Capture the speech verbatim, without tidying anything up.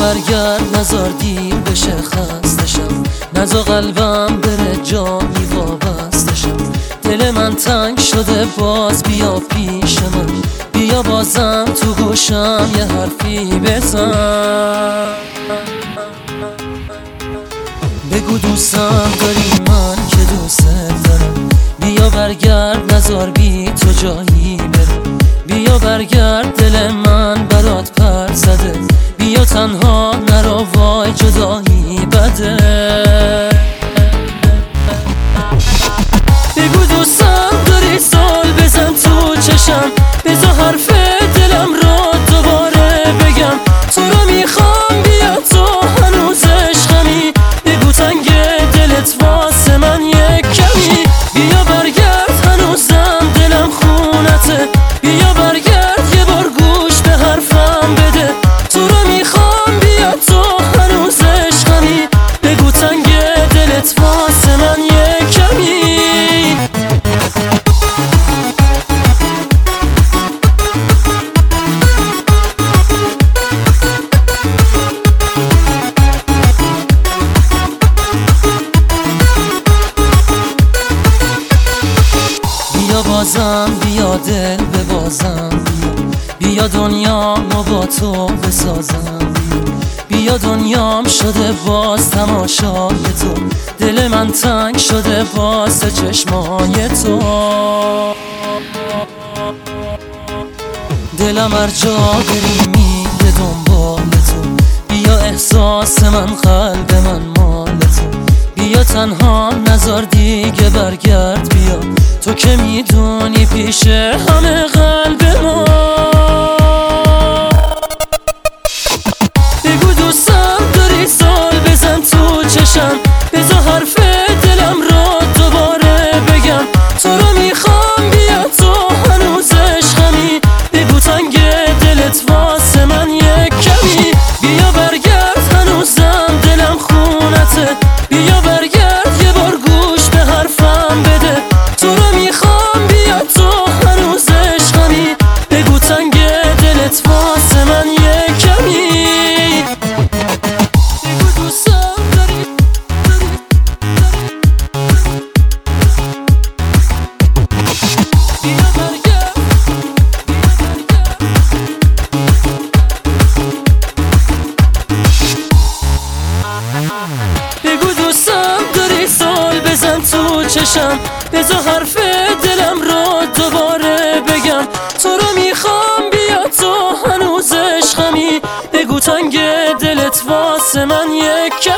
برگرد نزار دیر بشه خستشم، نزا قلبم بره جایی وابستشم. دل من تنگ شده باز بیا پیش من، بیا بازم تو گوشم یه حرفی بزن. بگو دوستم داری من که دوست دارم، بیا برگرد نزار بی تو جایی برم. بیا برگرد دل من برات پر زده، بیا تنها نرو وای جدایی بده. بگو دوستم داری سال بزن تو چشم، بذار حرف دلم رو دوباره بگم. تو رو میخوام بیا تو هنوز عشقمی، بگو تنگ دلت واسه من یک کمی. بیا برگرد هنوزم دلم خونته، بیا برگرد یه بار گوش به حرفم بده. تو رو میخوام بیا تو هنوز عشقمی، بگو تنگ دلت واسه من یک کمی. بیا بازم بیا دل ببازم، بیا بیا دنیامو با تو بسازم. بیا دنیام شده باز تماشای تو، دل من تنگ شده باز چشمای تو. دلم هر جا بری میره دنبال تو، بیا احساس من قلب من مال تو. بیا تنها نزار دیگه برگرد بیا، تو که میدونی پیش همه قلب ما. بگو دوستم داری سال بزن تو چشم، بذار حرف دلم رو دوباره بگم. تو رو میخوام بیا تو هنوز عشقمی، بگو تنگ دلت واسه من یک کمی. بیا برگرد هنوزم دلم خونته، بیا برگرد یه بار گوش به حرفم بده. تو رو میخوام بیا تو هنوز عشقمی، بگو تنگ دلت واسه من یک کمی. بگو دوستم داری بیا برگرد بگو دوستم داری سال بزن تو چشم، بذار حرف دلم رو دوباره بگم. تو رو میخوام بیا تو هنوز عشقمی، بگو تنگ دلت واسه من یک